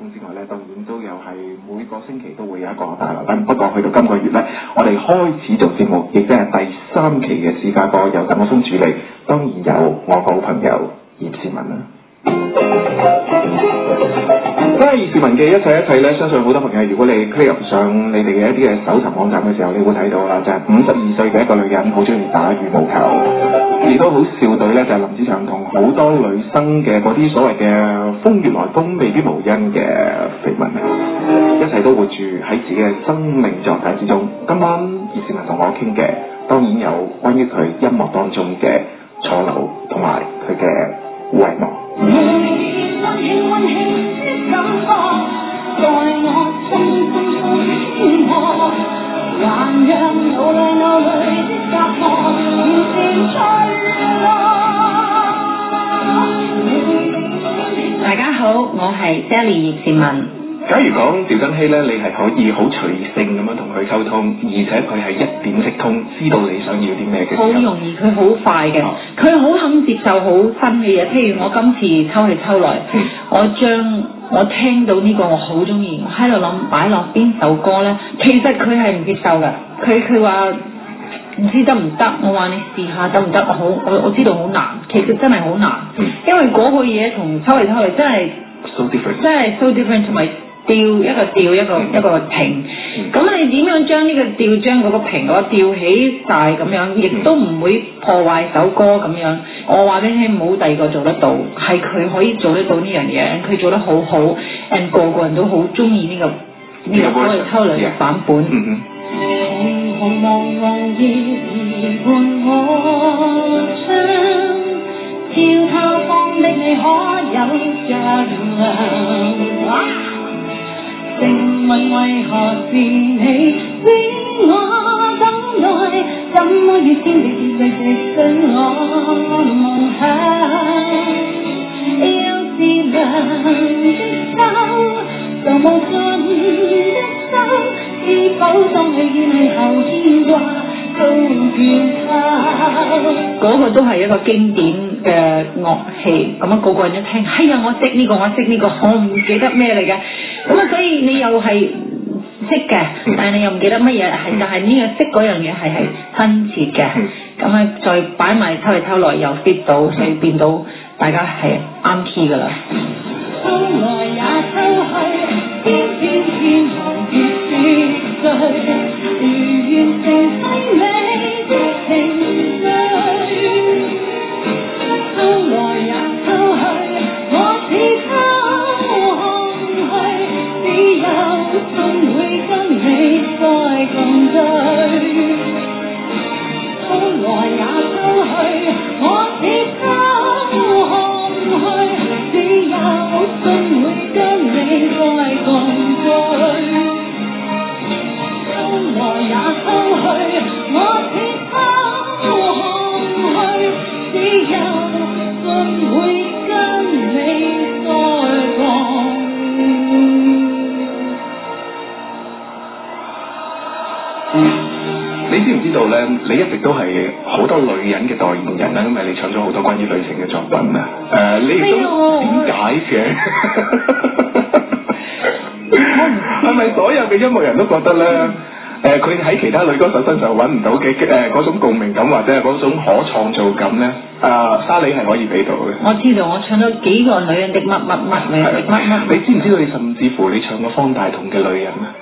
通之外咧，當然都有係每個星期都會有一個大來賓。不過去到今個月咧，我哋開始做節目，亦即係第3期嘅試駕歌，由鄧我峰主理，當然有我個好朋友葉倩文啦。關於葉倩文嘅一切咧，相信好多朋友，如果你 click 上你哋嘅一啲嘅搜尋網站嘅時候，你會睇到啦，就係52歲嘅一個女人，好中意打羽毛球，亦都好笑對咧，就係林子祥同好多女生嘅嗰啲所謂嘅風月來風未必無因嘅緋聞，一切都活住喺自己嘅生命狀態之中。今晚葉倩文同我傾嘅，當然有關於佢音樂當中嘅錯漏同埋佢嘅遺忘。 大家好，我係 Sally 葉倩文。 假如講趙增熹咧，你係可以好隨性咁樣同佢溝通，而且佢係一點即通，知道你想要啲咩嘅。 好容易，佢好快嘅，佢好肯接受好新嘅嘢。譬如我今次抽去抽來，我聽到呢個我好中意，我喺度諗擺落邊首歌咧，其實佢係唔接受㗎。佢話唔知得唔得，我話你試下得唔得？我知道好難，其實真係好難，因為嗰個嘢同抽嚟抽去真係 so different， 真係 so different， 同埋調一個平，咁你點樣將呢個調將嗰個平嗰個調起晒咁樣，亦都唔會破壞首歌咁樣。我話俾你聽，冇第二個做得到，係佢可以做得到呢樣嘢，佢做得好好，and 個人都好中意呢個所謂抽嚟嘅版本。紅紅茫茫夜兒伴我唱，悄他方的你可有着涼？靜問為何是你令我等待，怎麼要先你直信我夢想？要是涼的手，就無盡的心，是否當你見你後牽掛都見他？嗰個都係一個經典嘅樂器，咁啊個個人一聽，哎呀我識呢個，我唔記得咩嚟嘅。咁啊，所以你又係識嘅，但係你又唔記得乜嘢，但係呢個識嗰樣嘢係親切嘅。咁啊，再擺埋抽嚟抽來又 fit 到，所以變到大家係啱 key 㗎啦。抽來也抽去，偏偏天堂別是誰？如完成生命的程序。抽來也抽去，我似信會跟你再共聚，抽來也抽去，我似抽空去，只有信會跟你再共聚。抽來也抽去，我似抽空去，只有信會跟你再共聚。 你知唔知道咧？你一直都係好多女人嘅代言人啦，因為你唱咗好多關於女性嘅作品啊。你亦都點解嘅？係咪所有嘅音樂人都覺得咧？佢喺其他女歌手身上揾唔到嘅嗰種共鳴感或者係嗰種可創造感咧？沙莉係可以俾到嘅。 我知道，我唱咗幾個女人的乜。 你知唔知道你甚至乎你唱過方大同嘅女人啊？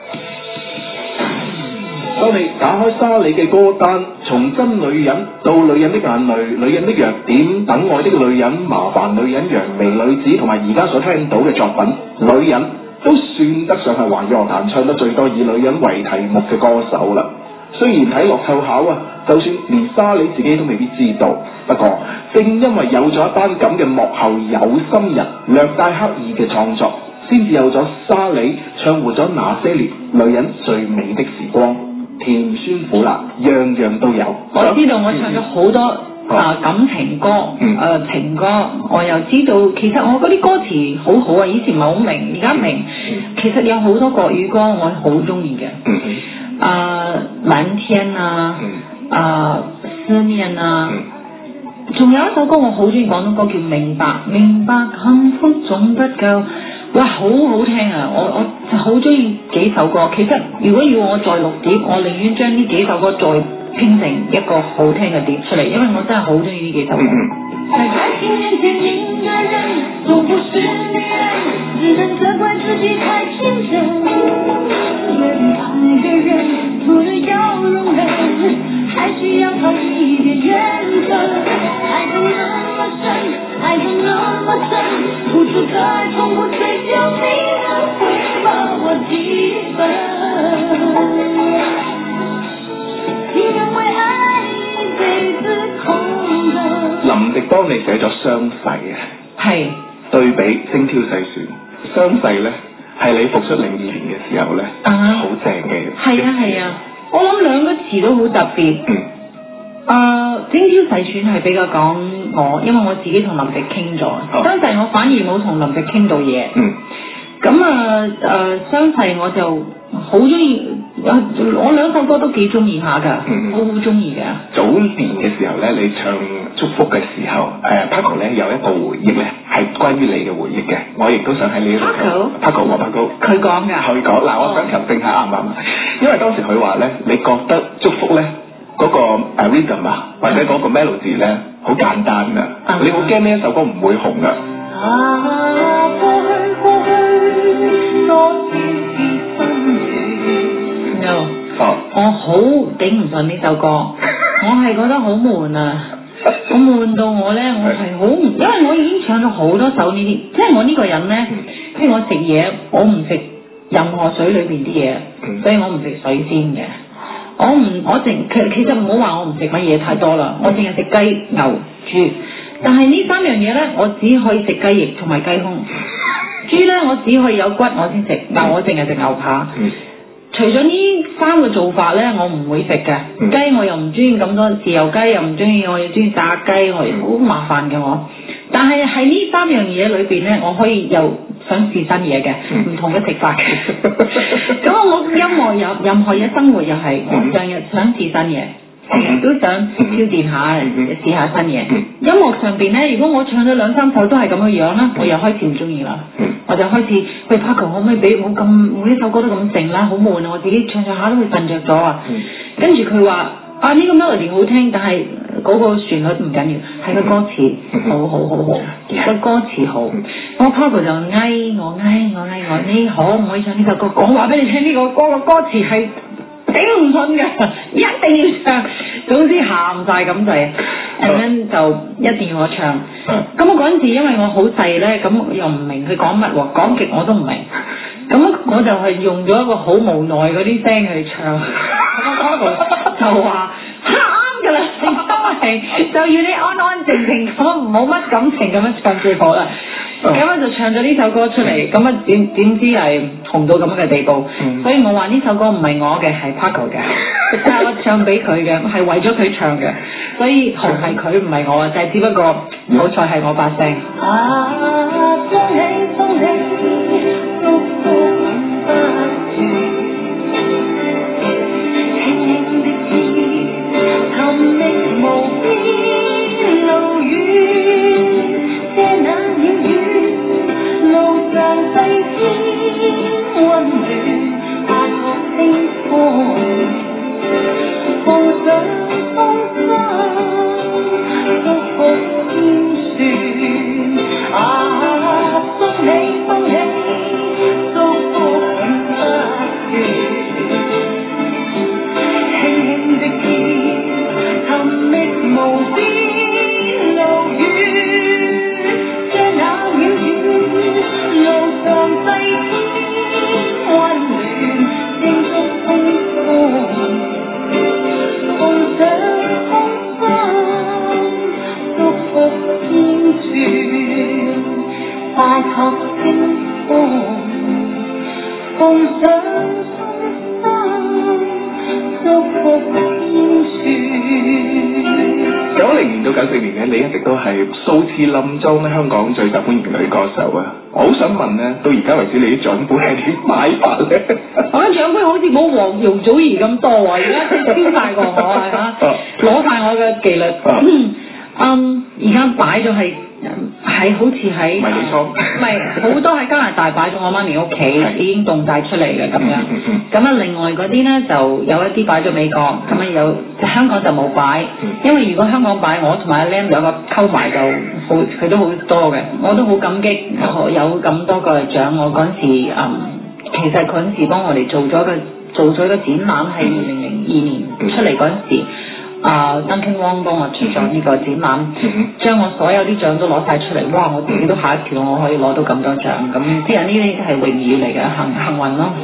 當你打開沙莉嘅歌單，從真女人到女人的眼淚、女人的弱點、等愛的女人、麻煩女人、揚眉女子，同埋而家所聽到嘅作品，女人都算得上係華語樂壇唱得最多以女人為題目嘅歌手啦。雖然睇落湊巧啊，就算連沙莉自己都未必知道，不過正因為有咗一班咁嘅幕後有心人，略帶刻意嘅創作，先至有咗沙莉唱活咗那些年女人最美的時光。甜酸苦辣樣樣都有。 我知道我唱咗好多感情歌，情歌，我又知道其實我嗰啲歌詞好好啊，以前唔係好明，而家明。其實有好多國語歌我好中意嘅，藍天啊，思念啊，仲有一首歌我好中意廣東歌叫明白，明白幸福總不夠。 哇，好好聽啊！我好中意幾首歌。其實如果要我再錄碟，我寧願將呢幾首歌再拼成一個好聽嘅碟出嚟，因為我真係好中意呢幾首歌。在愛情面前，一個人都不是女人，只能責怪自己太天真。愛的人除了要容忍，還需要靠一點緣分。愛得那麼深，愛得那麼深，付出的愛從不追究你能回報我幾分。你認為愛一輩子空的。 林夕幫你寫咗傷逝啊，係對比精挑細選，傷逝咧係你復出02年嘅時候咧，好正嘅。係啊，我諗兩個詞都好特別。精挑細選係比較講我，因為我自己同林夕傾咗，傷逝我反而冇同林夕傾到嘢。咁傷逝我就好中意。我兩首歌都幾中意下㗎，好中意㗎。早年嘅時候咧，你唱祝福嘅時候，Paco 咧有一個回憶咧係關於你嘅回憶嘅，我亦都想喺呢度。Paco 佢講㗎。佢講嗱，我想求證下啱唔啱？因為當時佢話咧，你覺得祝福咧嗰個rhythm 啊，或者嗰個 melody 咧好簡單㗎，你好驚呢一首歌唔會紅㗎。我好頂唔順呢首歌，我係覺得好悶啊！我悶到我呢，我係好，因為我已經唱咗好多首呢啲，即係我呢個人呢，譬如我食嘢，我唔食任何水裏邊啲嘢，所以我唔食水鮮嘅，其實唔好話我唔食乜嘢太多啦，我淨係食雞、牛、豬，但係呢三樣嘢呢，我只可以食雞翼同埋雞胸，豬呢，我只可以有骨我先食，但我淨係食牛扒。除咗呢三個做法呢，我唔會食嘅。雞我又唔中意咁多豉油雞，又唔中意，我又中意炸雞，我好麻煩嘅我。但係喺呢三樣嘢裏邊呢，我可以又想試新嘢嘅，唔同嘅食法嘅。咁我音樂有任何嘢，生活又係，我成日想試新嘢，成日都想挑戰下，試下新嘢。音樂上邊呢，如果我唱咗2-3首都係咁嘅樣啦，我又開始唔中意啦。我就開始喂 Paco 可唔可以俾我咁每一首歌都咁靜啦，好悶啊！我自己唱下都會瞓着咗啊。跟住佢話呢個 melody 好聽，但係嗰個旋律唔緊要，係個歌詞好，個歌詞好。我 Paco 就嗌我，你可唔可以唱呢首歌？我話俾你聽，呢個歌個歌詞係頂唔順嘅，一定要唱。總之喊晒咁滯，and then 就一定要我唱。咁我嗰陣時因為我好細咧，咁又唔明佢講乜喎，講極我都唔明。咁我就係用咗一個好無奈嗰啲聲去唱。就話啱㗎啦，都係就要你安安靜靜咁，冇乜感情咁樣唱最好啦。咁我就唱咗呢首歌出嚟，咁啊點知係紅到咁樣嘅地步，所以我話呢首歌唔係我嘅，係 Paco 嘅，但係我唱俾佢嘅，係為咗佢唱嘅，所以紅係佢唔係我啊，就係只不過好彩係我把聲。林莊咧，香港最受歡迎嘅女歌手啊！我好想問咧，到而家為止你啲獎杯係點買法咧？我啲獎杯好似冇黃容祖兒咁多啊！而家即係超晒過我係嚇，攞晒我嘅紀律。而家擺咗係係好似喺迷你倉， 唔係好多喺加拿大擺咗我媽咪屋企，已經凍晒出嚟嘅咁樣。咁啊，另外嗰啲咧就有一啲擺咗美國，咁啊有香港就冇擺，因為如果香港擺，我同埋阿 Lam 兩個溝埋就好，佢都好多嘅，我都好感激有咁多個獎。我嗰陣時其實嗰陣時幫我哋做咗個展覽，係2002年出嚟嗰陣時。Duncan Wong 幫我出咗呢個展覽，將我所有啲獎都攞晒出嚟，哇！我自己都嚇一跳，我可以攞到咁多獎，咁即係呢啲係榮譽嚟嘅，幸運咯。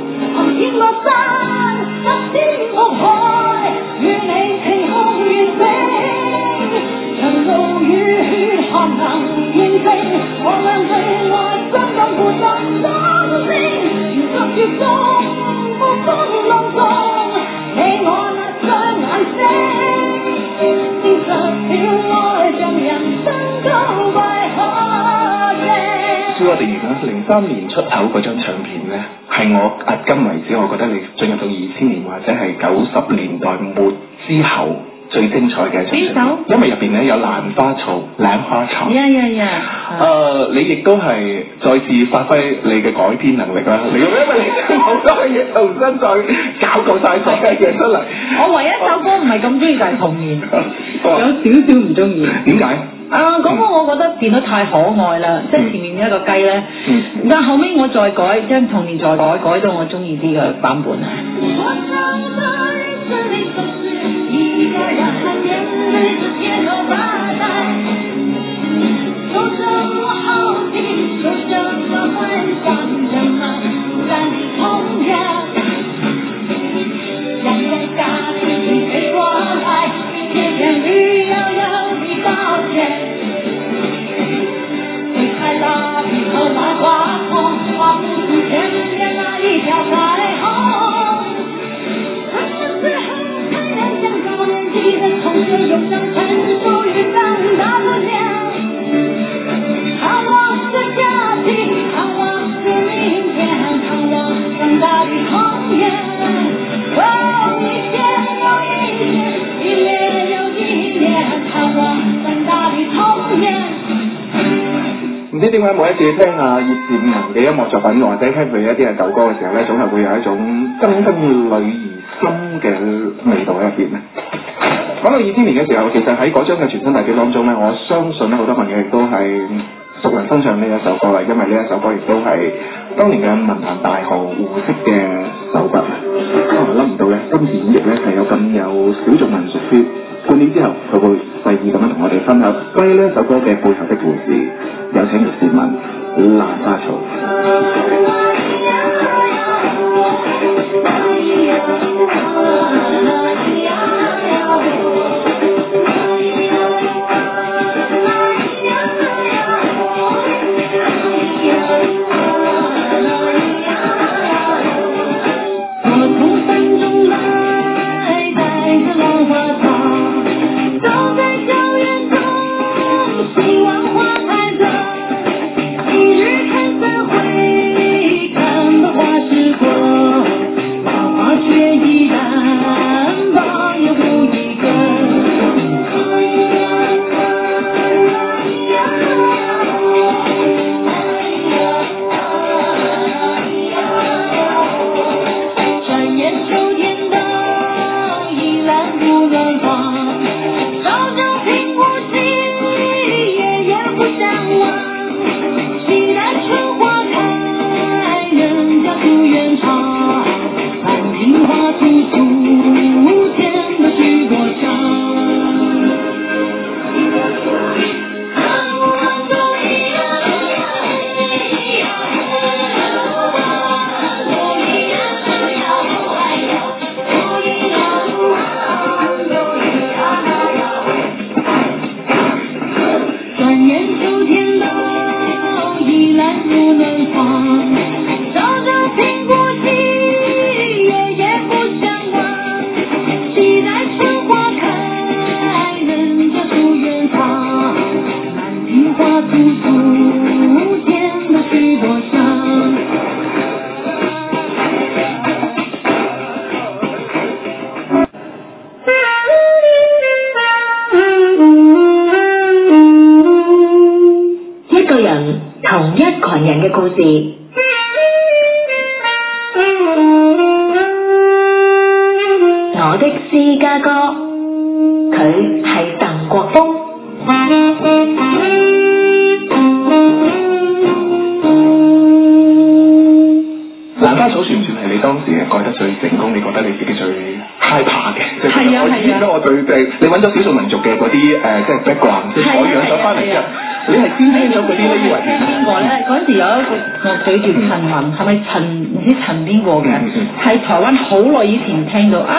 我哋03年出口嗰張唱片咧，係我迄今為止，我覺得你進入到2000年或者係90年代末之後最精彩嘅一張唱片，因為入邊咧有蘭花草。你亦都係再次發揮你嘅改編能力啦。因為你將好多嘢重新再搞過晒所有嘢出嚟。 我唯一首歌唔係咁中意就係童年，有少少唔中意。點解？嗰個我覺得變得太可愛啦，即係前面一個雞咧，但後尾我再改，將童年再改到我中意啲嘅版本啊。 唔知點解每一次聽下葉倩文嘅音樂作品，或者聽佢一啲嘅舊歌嘅時候咧，總係會有一種根根女兒心嘅味道喺入邊咧。講到2000年嘅時候，其實喺嗰張嘅全新大碟當中咧，我相信咧好多朋友亦都係熟能生唱呢一首歌啦，因為呢一首歌亦都係當年嘅文壇大號胡適嘅手筆。我諗唔到咧，今次演繹咧係有咁有小眾民俗 feel。半年之後，佢會細意咁樣同我哋分享關於呢一首歌嘅背後的故事。有請葉倩文《蘭花草》。 希望花开的一日看三回。 群人嘅故事。我的私家歌，佢係鄧國福。 蘭花草算唔算係你當時改得最成功？你覺得你自己最害怕嘅？即係我見到我對你揾咗少數民族嘅嗰啲即係 background， 即係採樣咗翻嚟之後，你係先聽咗嗰啲呢？以為邊個咧？嗰陣時有一個樂隊叫陳雲，係咪陳唔知陳邊個嘅？係台灣好耐以前聽到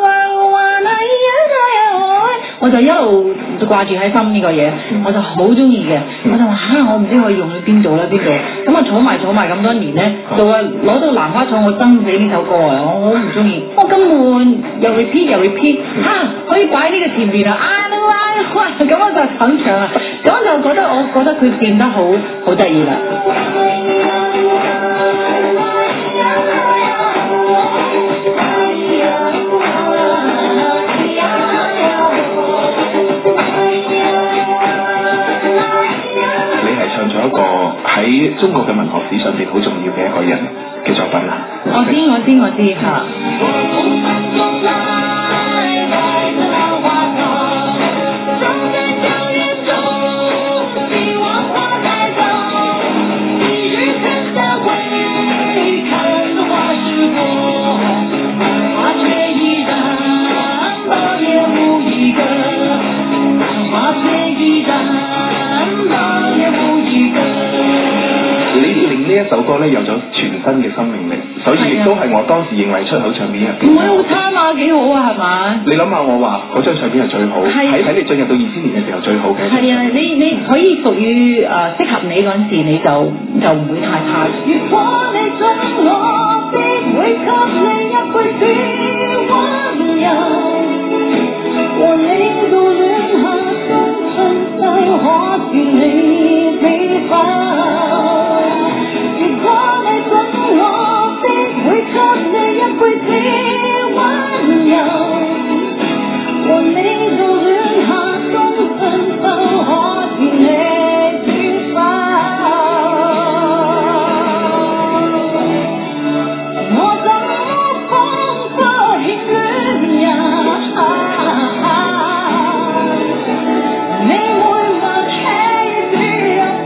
我就一路掛住喺心呢個嘢，我就好中意嘅。我就話我唔知可以用去邊度咧，邊度？咁啊儲埋咁多年咧，到啊攞到蘭花草，我憎死呢首歌啊！我好唔中意，我咁悶，又 repeat， 可以擺呢個前面啊！咁我就肯唱啊！咁就我覺得佢變得好得意啦。 唱咗一個喺中國嘅文學史上邊好重要嘅一個人嘅作品啦。 我知嚇。 你令呢一首歌咧有咗全新嘅生命力，所以亦都係我當時認為出口唱片入邊。 唔會好差嘛，幾好啊，係嘛？ 你諗下，我話嗰張唱片係最好，喺你進入到2000年嘅時候最好嘅。 係啊，你可以屬於適合你嗰陣時，你就唔會太差。如果你信我，必會給你一輩子溫柔，和你到戀下終春秋，可是你知否？給你一輩子溫柔，和你到戀下終春秋，可是你知否？我怎彷彿欠戀人，你每晚輕啲一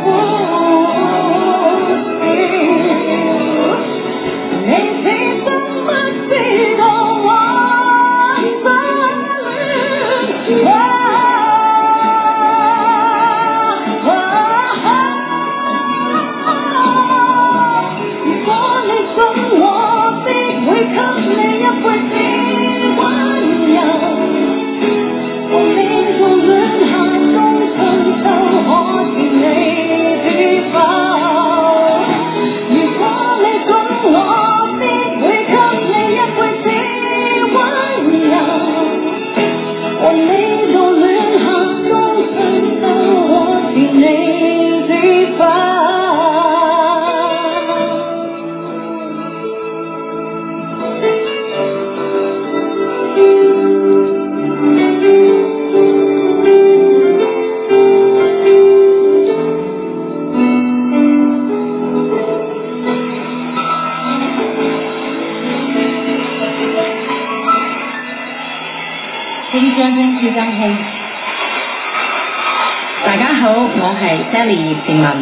大家好，我係 Sally 葉倩文。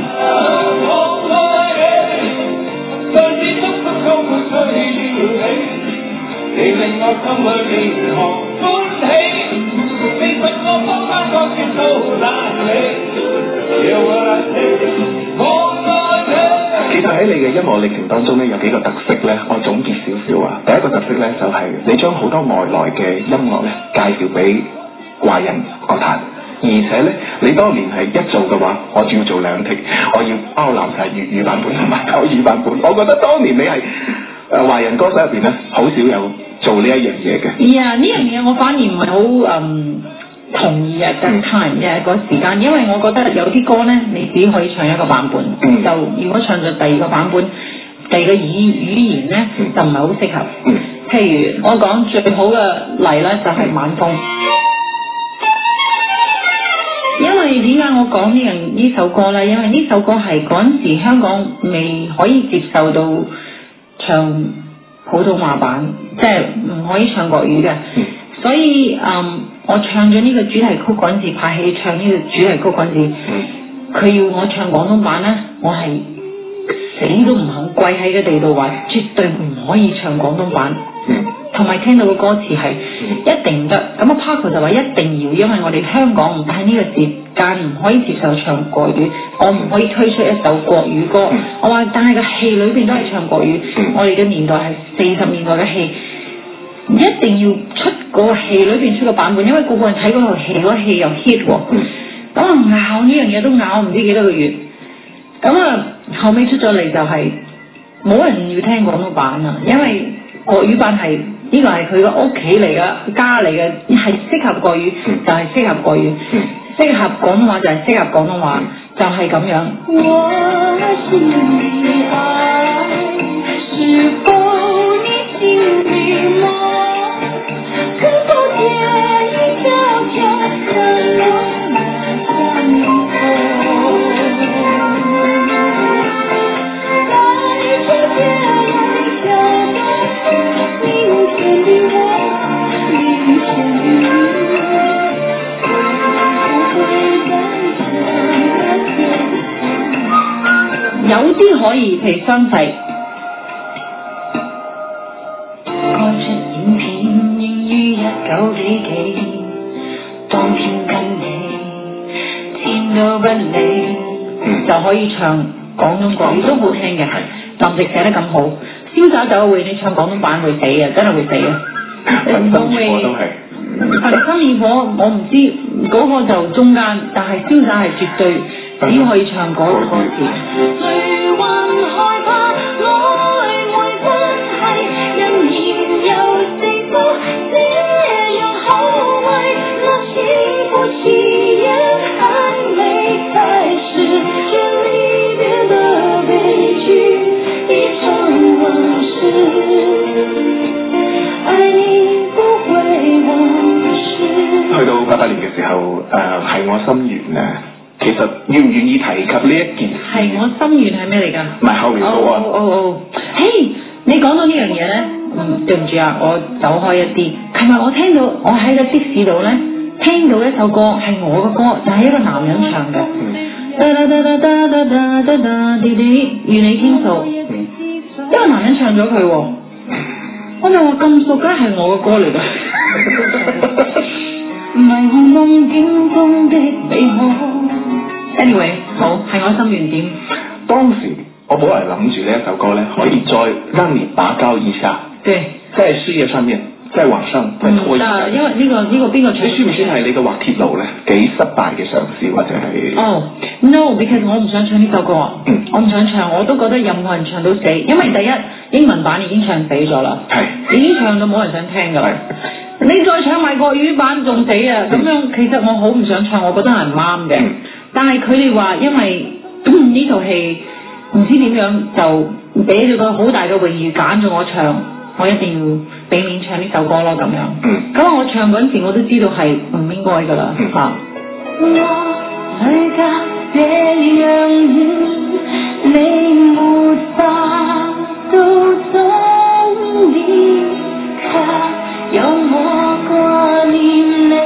其實喺你嘅音樂歷程當中咧，有幾個特色咧，我總結少少啊。第一個特色咧，就係你將好多外來嘅音樂咧介紹俾華人樂壇。而且咧，你當年係一做嘅話，我仲要做兩剔，我要包攬晒粵語版本同埋國語版本。我覺得當年你係華人歌手入邊咧，好少有做呢一樣嘢嘅。 呢樣嘢我反而唔係好同意啊，that time 嘅嗰時間，因為我覺得有啲歌咧，你只可以唱一個版本，就如果唱咗第二個版本，第二個語言咧，就唔係好適合。譬如我講最好嘅例咧，就係晚風。因為為點解我講呢首歌呢？因為呢首歌係嗰陣時香港未可以接受到唱普通話版，即係唔可以唱國語嘅，所以我唱咗呢個主題曲嗰陣時，拍戲唱呢個主題曲嗰陣時，佢要我唱廣東版呢，我係死都唔肯跪喺個地度話，絕對唔可以唱廣東版。同埋聽到個歌詞係一定唔得，咁啊 Paco 就話一定要，因為我哋香港唔喺呢個時間唔可以接受唱國語，我唔可以推出一首國語歌。我話但係個戲裏邊都係唱國語，我哋嘅年代係40年代嘅戲，一定要出嗰個戲裏邊出個版本，因為個個人睇嗰套戲，嗰個戲又 hit 喎。咁啊拗呢樣嘢都拗唔知幾多個月，咁啊後尾出咗嚟就係冇人要聽廣東版啊，因為國語版係呢個係佢個屋企嚟嘅家嚟嘅，係適合國語就係適合國語，適合廣東話就係適合廣東話，就係咁樣。我是你愛，是否你心裡嗎？可否借一條條讓我們相逢？來這天來跳動，明天的我，明天的你，會不會在這個天堂？有啲可以，譬如相細。9幾幾，當天跟你天都不理，就可以唱廣東國語都好聽嘅。林夕寫得咁好，瀟灑走會你唱廣東版會死啊，真係會死啊！ 焚心烈火都係。 焚心烈火我唔知嗰個就中間，但係瀟灑係絕對只可以唱嗰個歌詞。 去到88年嘅時候，係我心願啊！其實願唔願意提及呢一件事？ 係我心願係咩嚟㗎？ 唔係後面嗰個。嘿，你講到呢樣嘢咧，對唔住啊，我走開一啲。琴日我聽到我喺個的士度咧，聽到一首歌係我嘅歌，就係一個男人唱嘅。願你傾訴。一個男人唱咗佢喎，我就話咁熟，梗係我嘅歌嚟㗎。迷幻夢境中的美好。Anyway， 好係我心願點。 當時我本來諗住呢一首歌呢，可以再讓你拔高一下。對，在事業上面，在網上再拖一下。 因為呢個邊個唱？ 你算唔算係你嘅滑鐵盧呢？幾失敗嘅嘗試或者係 ？No，because 我唔想唱呢首歌。我唔想唱，我都覺得任何人唱到死，因為第一英文版已經唱死咗啦，已經唱到冇人想聽㗎啦。你再唱埋國語版仲死啊！咁樣其實我好唔想唱，我覺得係唔啱嘅。但係佢哋話因為呢套戲唔知點樣就俾咗個好大嘅榮譽揀咗我唱，我一定要俾面唱呢首歌咯咁樣。咁我唱嗰陣時我都知道係唔應該㗎啦嚇。有我掛念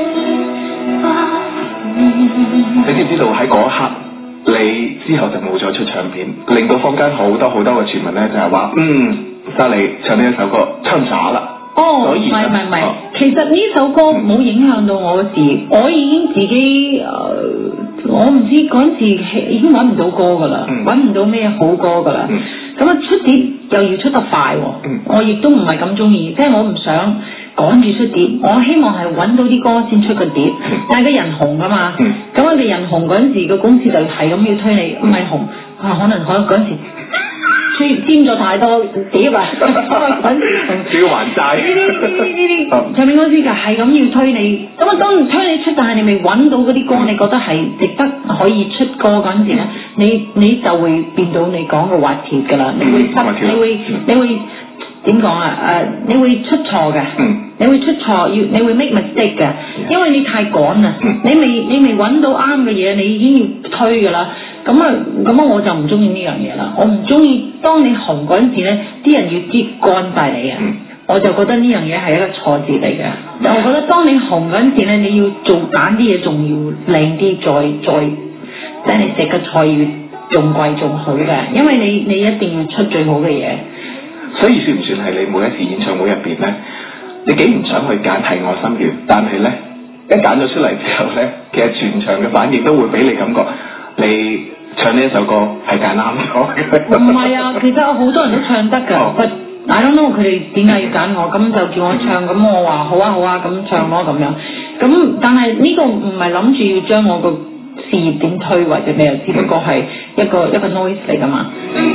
你知唔知道喺嗰一刻，你之後就冇再出唱片，令到坊間好多嘅傳聞咧，就係話沙莉唱呢一首歌唱渣啦。 唔係，其實呢首歌冇影響到我嘅事業，我已經自己我唔知嗰陣時已經揾唔到歌㗎啦，揾唔到咩好歌㗎啦。咁啊出碟又要出得快喎，我亦都唔係咁中意，即係我唔想趕住出碟，我希望係揾到啲歌先出個碟。但係個人紅㗎嘛，咁我哋人紅嗰陣時個公司就係咁要推你，唔係紅可能嗰陣時簽咗太多碟啊， 要還債。 呢啲唱片公司就係咁要推你，咁啊當然推你出，但係你未揾到嗰啲歌，你覺得係值得可以出歌嗰陣時咧，你就會變到你講嘅滑鐵㗎啦，你會點講啊？你會出錯嘅，你會出錯，你會 make mistake 嘅，因為你太趕啦，你未揾到啱嘅嘢，你已經要推㗎啦。咁我就唔中意呢樣嘢啦。我唔中意當你紅嗰陣時咧，啲人要擠乾晒你啊。我就覺得呢樣嘢係一個錯字嚟嘅。我覺得當你紅嗰陣時咧，你要揀啲嘢仲要靚啲，再即係你食嘅菜要仲貴仲好嘅，因為你一定要出最好嘅嘢。 所以算唔算係你每一次演唱會入邊咧，你幾唔想去揀係我心願，但係咧一揀咗出嚟之後咧，其實全場嘅反應都會俾你感覺你唱呢一首歌係揀啱咗。 唔係啊，其實好多人都唱得㗎。I don't know 佢哋點解要揀我，咁就叫我唱，咁我話好啊，咁唱咯咁樣。咁但係呢個唔係諗住要將我個事業點推或者咩，只不過係一個 noise 嚟㗎嘛。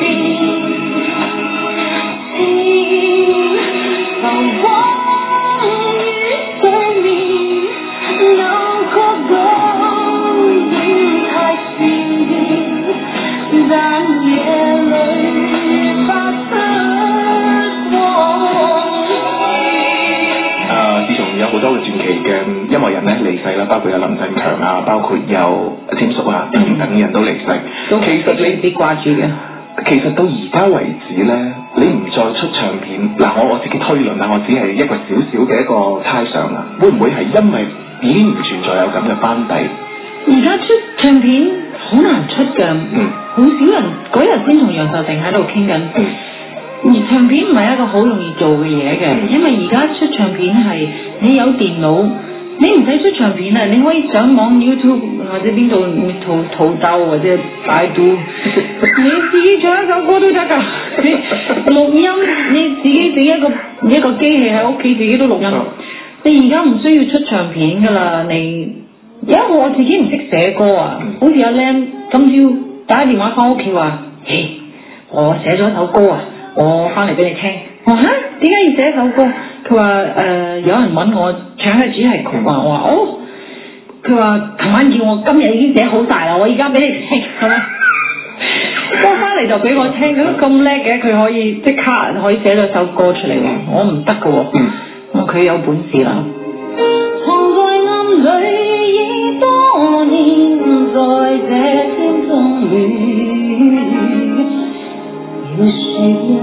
自從有好多嘅傳奇嘅音樂人咧離世啦，包括有林振強啊，包括有詹叔啊等人都離世。其實你啲掛住嘅。 其實到而家為止咧，你唔再出唱片，嗱我自己推論啊，我只係一個少少嘅一個猜想啊，會唔會係因為已經唔存在有咁嘅班底？ 而家出唱片好難出㗎，好少人。嗰日先同楊受定喺度傾緊，而唱片唔係一個好容易做嘅嘢嘅，因為而家出唱片係你有電腦。你唔使出唱片啊！你可以上網 YouTube 或者邊度土豆或者百度，你自己唱一首歌都得㗎。你錄音，你自己整一個機器喺屋企自己都錄音。你而家唔需要出唱片㗎啦。因為我自己唔識寫歌啊，好似阿 Lam 今朝打電話翻屋企話：嘿，我寫咗首歌啊，我翻嚟俾你聽。我話嚇，點解要寫一首歌？佢話有人揾我唱嘅主題曲啊，我話哦。佢話琴晚叫我今日已經寫好晒啦，我而家俾你聽係咪？我翻嚟就俾我聽，咁叻嘅，佢可以即刻可以寫咗首歌出嚟喎，我唔得㗎喎。我佢有本事啦。藏在暗裏已多年，在這天中裏要說一。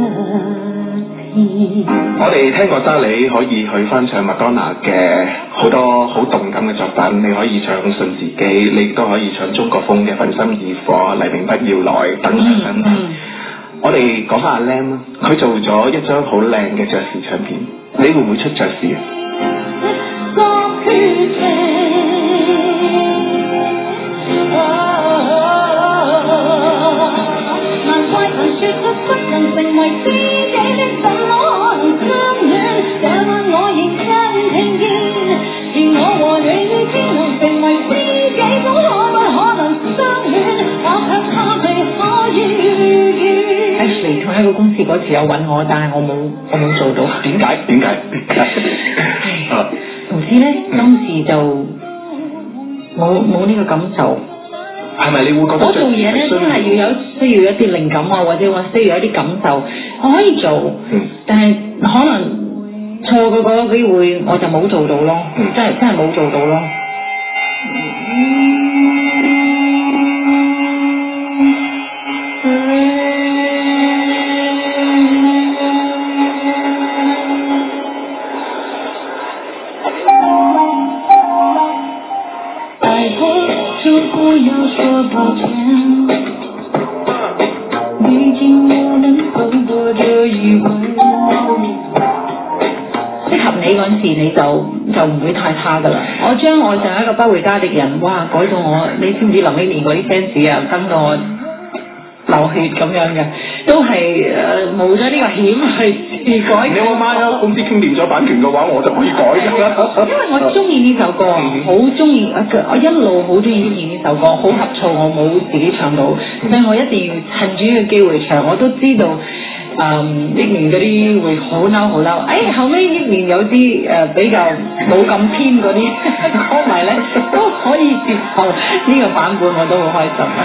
我哋聽過沙莉可以去翻唱麥當娜嘅好多好動感嘅作品，你可以唱《順時機》，你亦都可以唱中國風嘅《焚心以火》、《黎明不要來》等等。我哋講翻阿 Lam 啦，佢做咗一張好靚嘅爵士唱片，你會唔會出爵士啊？難怪曾說出不能成為知己的怎麼可能相戀，這晚我認真聽見，而我和你只能成為知己，怎可能相戀，我卻怕未可以遇見。Ashley 同一個公司嗰次有揾我，但係我冇做到。點解？唔知咧，當時就冇呢個感受。係咪你會覺得我做嘢咧真係要需要一啲靈感啊，或者我需要一啲感受，我可以做，但係可能錯過嗰個機會我就冇做到咯，真係冇做到咯。不要說抱歉，畢竟我能走過這一回。適合你嗰陣時你就唔會太差㗎啦。我將愛上一個不回家的人，哇改到我，你知唔知林憶蓮嗰啲 fans 啊跟到我流血咁樣嘅，都係冇咗呢個險去試改。你我媽有公司傾掂咗版權嘅話，我就可以改㗎啦。因為我中意呢首歌，好中意，我一路好中意呢首歌，好呷醋我冇自己唱到，所以我一定要趁住呢個機會唱。我都知道憶蓮嗰啲會好嬲，後尾憶蓮有啲比較冇咁偏嗰啲歌迷咧都可以接受呢個版本，我都好開心。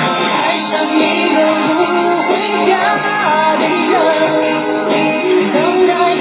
愛上一個不回家的人，等待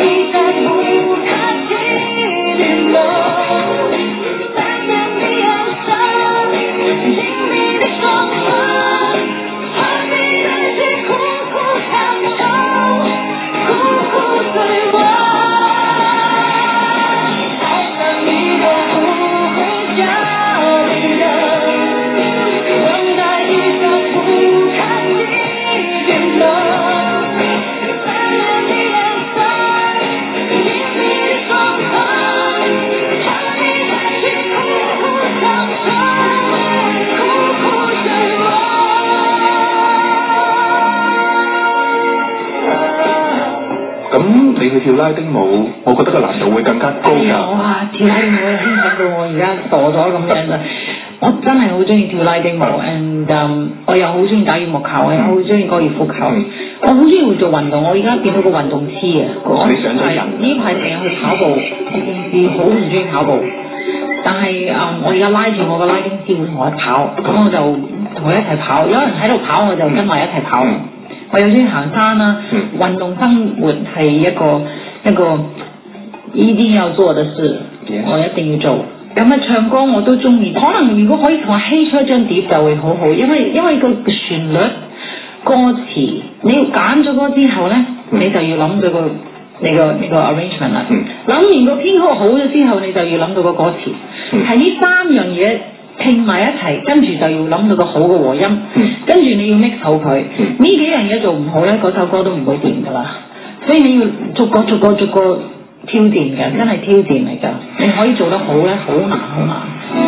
咁你去跳拉丁舞，我覺得個難度會更加高㗎。 哇！跳拉丁舞興奮到我而家傻咗咁樣啦！我真係好中意跳拉丁舞 ，and 我又好中意打羽毛球，我又好中意高爾夫球，我好中意做運動。我而家變到個運動痴啊！ 你上咗人呢排成日去跑步，我平時好唔中意跑步，但係我而家拉住我個拉丁師會同我跑，咁我就同佢一齊跑。有人喺度跑，我就跟埋一齊跑。我又中意行山啦，運動生活係一個一定要做嘅事，我一定要做。咁唱歌我都中意，可能如果可以同阿希出一張碟就會好好，因為個旋律、歌詞，你要揀咗歌之後咧，你就要諗到你個 arrangement 啦。諗完個編曲好咗之後，你就要諗到個歌詞，係呢三樣嘢拼埋一齊，跟住就要諗到個好嘅和音，跟住你要 mix 好佢。呢幾樣嘢做唔好咧，嗰首歌都唔會掂噶啦。所以你要逐個挑戰嘅，真係挑戰嚟㗎。你可以做得好咧，好難好難。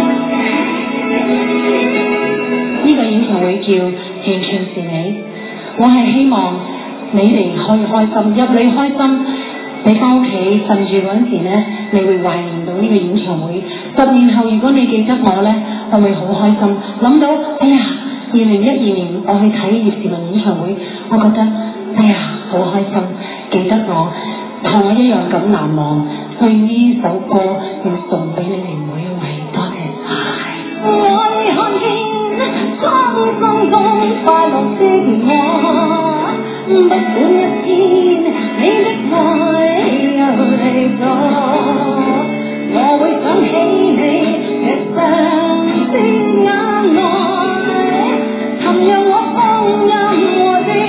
呢個演唱會叫《完全是你》，我係希望你哋可以開心，入嚟開心。你翻屋企瞓住嗰陣時咧，你會懷念到呢個演唱會。10年後，如果你記得我咧，我會好開心。諗到，哎呀，2012年我去睇葉倩文演唱會，我覺得，哎呀，好開心。記得我，同我一樣咁難忘。所以呢首歌要送俾你哋每一位，多謝晒。我看見蒼生中快樂的我，不管一天你的愛又離咗，我會想起你日上的眼內，尋讓我放任我的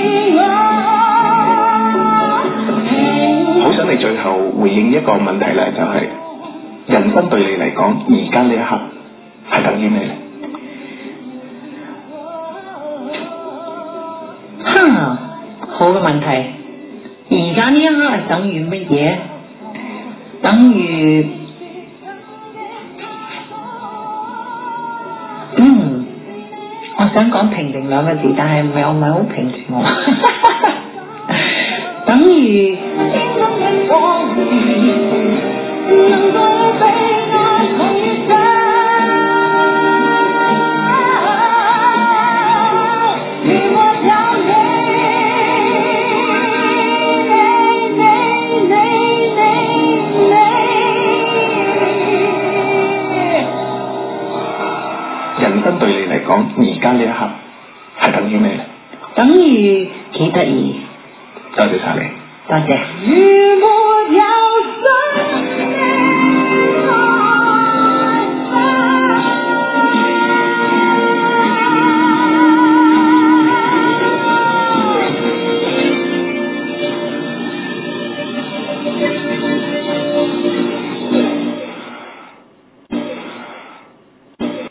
愛。 好想你最後回應一個問題咧，就係人生對你嚟講，而家呢一刻係等於咩咧？ 好嘅問題。而家呢一刻係等於乜嘢？等於我想講平靜兩個字，但係唔係好平靜我。等於人生對你嚟講，而家呢一刻係等於咩咧？ 等於幾得意。 多謝晒你。 多謝。 如沒有